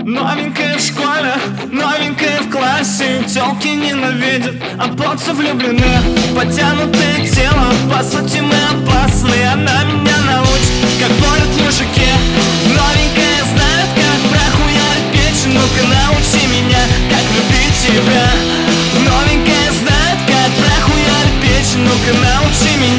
Новенькая в школе, новенькая в классе. Тёлки ненавидят, а плотцы влюблены. Потянутые телом, по сути мы опасны. Она меня научит, как борют мужики. Новенькая знает, как прохуярить печь. Ну-ка научи меня, как любить тебя. Новенькая знает, как прохуярить печь. Ну-ка научи меня.